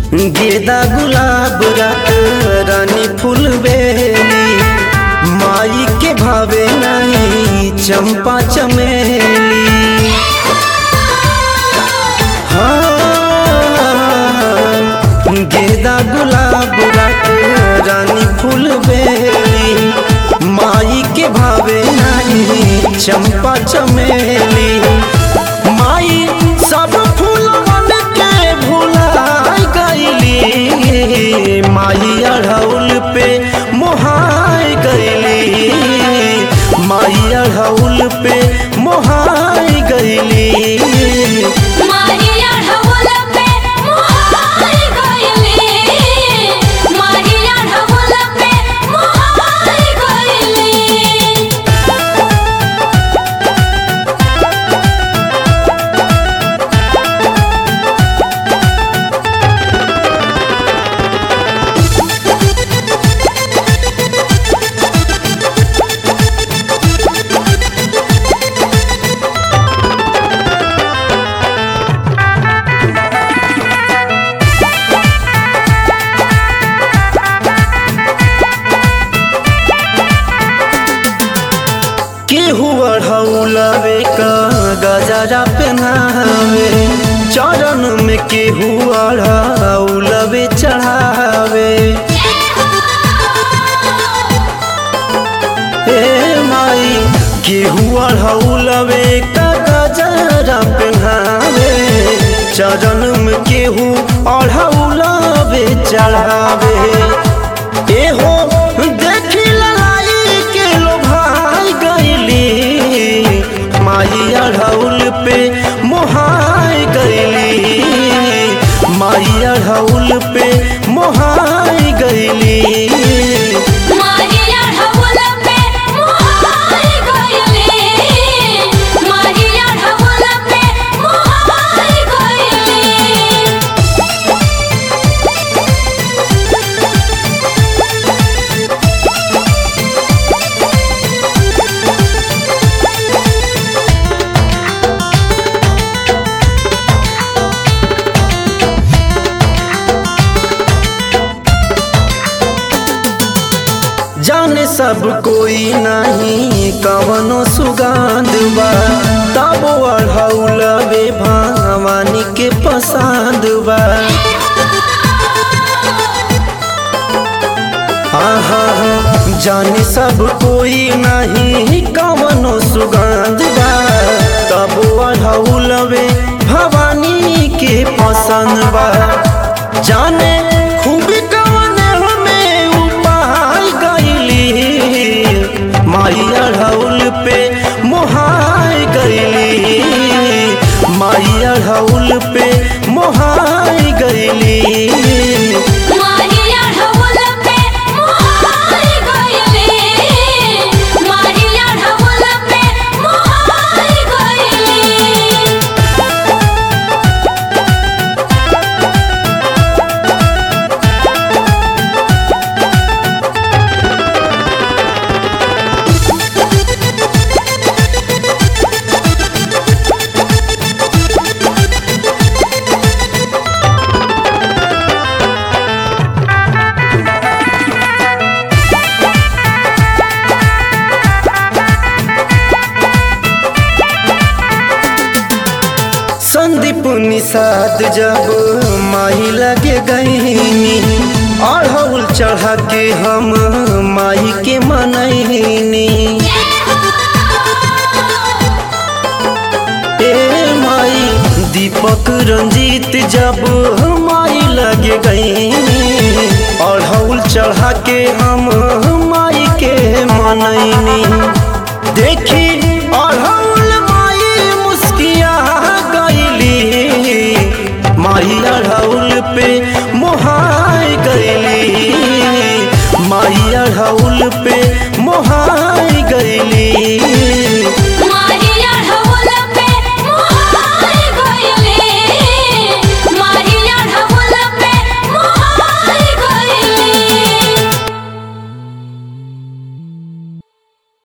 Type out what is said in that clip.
गेंदा गुलाब रात रानी फूल बेली माई के भावे नहीं चंपा चमेली। हाँ गेंदा गुलाब रात रानी फूल बेली माई के भावे नहीं चंपा चमेली। माई सब फूलवन के भुलाई गईली माई अढ़ौल पे मोहाई गईली माई अढ़ौल पे मोहाई गईली। केहू अढ़ौलवे का गजरा पहनावे चरण में केहू अढ़ौलवे चढ़ावे। ए माई केहू अढ़ौलवे का गजरा पहनावे चरण में केहू अढ़ौलवे चढ़ावे। ए हो देखी ललाई के लोभाई गईली माई अढ़ौल पे मोहाई गईली माई अढ़ौल पे मोहाई गईली। जाने सब कोई नहीं कवनो सुगंध बा तब अढ़ौलवे भवानी के पसंद बा। आहा जाने सब कोई नहीं कवनो सुगंध बा तब अढ़ौलवे भवानी के पसंद बा। जाने खूबी माई अढ़ौल पे मोहाई गईली माई अढ़ौल पे मोहाई गईली। संदीप निषाद जब माई लगे गईनी अढ़ौल चढ़ा के हम माई के मनैनी। ए माई दीपक रंजीत जब माई लगे गईनी अढ़ौल चढ़ा के हम माई के मनैनी। देखी अढ़ौल माई अढ़ौल पे मोहाई गईली माई अढ़ौल पे मोहाई गईली।